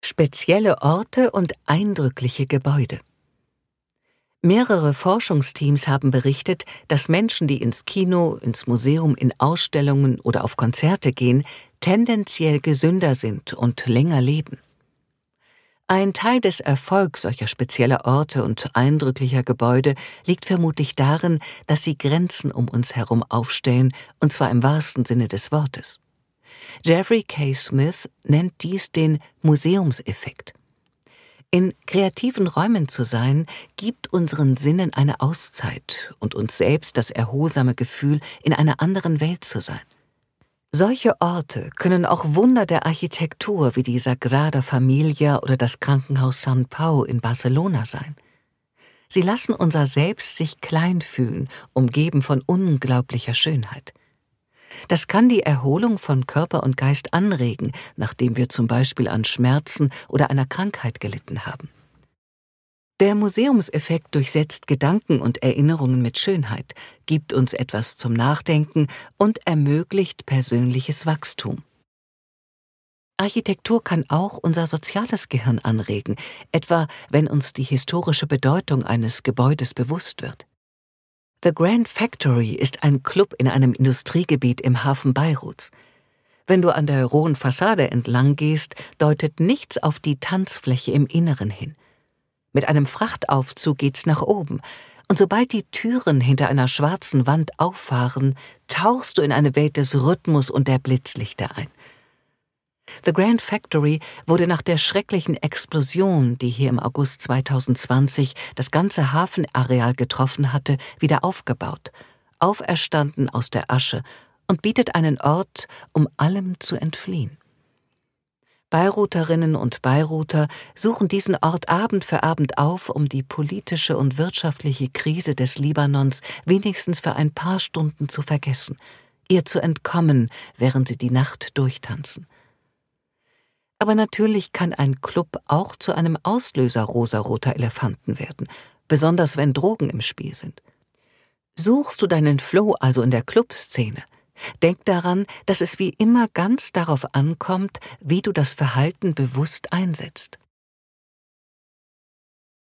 Spezielle Orte und eindrückliche Gebäude. Mehrere Forschungsteams haben berichtet, dass Menschen, die ins Kino, ins Museum, in Ausstellungen oder auf Konzerte gehen, tendenziell gesünder sind und länger leben. Ein Teil des Erfolgs solcher spezieller Orte und eindrücklicher Gebäude liegt vermutlich darin, dass sie Grenzen um uns herum aufstellen, und zwar im wahrsten Sinne des Wortes. Jeffrey K. Smith nennt dies den Museumseffekt. In kreativen Räumen zu sein, gibt unseren Sinnen eine Auszeit und uns selbst das erholsame Gefühl, in einer anderen Welt zu sein. Solche Orte können auch Wunder der Architektur wie die Sagrada Familia oder das Krankenhaus San Pau in Barcelona sein. Sie lassen unser Selbst sich klein fühlen, umgeben von unglaublicher Schönheit. Das kann die Erholung von Körper und Geist anregen, nachdem wir zum Beispiel an Schmerzen oder einer Krankheit gelitten haben. Der Museumseffekt durchsetzt Gedanken und Erinnerungen mit Schönheit, gibt uns etwas zum Nachdenken und ermöglicht persönliches Wachstum. Architektur kann auch unser soziales Gehirn anregen, etwa wenn uns die historische Bedeutung eines Gebäudes bewusst wird. The Grand Factory ist ein Club in einem Industriegebiet im Hafen Beiruts. Wenn du an der rohen Fassade entlang gehst, deutet nichts auf die Tanzfläche im Inneren hin. Mit einem Frachtaufzug geht's nach oben, und sobald die Türen hinter einer schwarzen Wand auffahren, tauchst du in eine Welt des Rhythmus und der Blitzlichter ein. The Grand Factory wurde nach der schrecklichen Explosion, die hier im August 2020 das ganze Hafenareal getroffen hatte, wieder aufgebaut, auferstanden aus der Asche und bietet einen Ort, um allem zu entfliehen. Beiruterinnen und Beiruter suchen diesen Ort Abend für Abend auf, um die politische und wirtschaftliche Krise des Libanons wenigstens für ein paar Stunden zu vergessen, ihr zu entkommen, während sie die Nacht durchtanzen. Aber natürlich kann ein Club auch zu einem Auslöser rosaroter Elefanten werden, besonders wenn Drogen im Spiel sind. Suchst du deinen Flow also in der Clubszene? Denk daran, dass es wie immer ganz darauf ankommt, wie du das Verhalten bewusst einsetzt.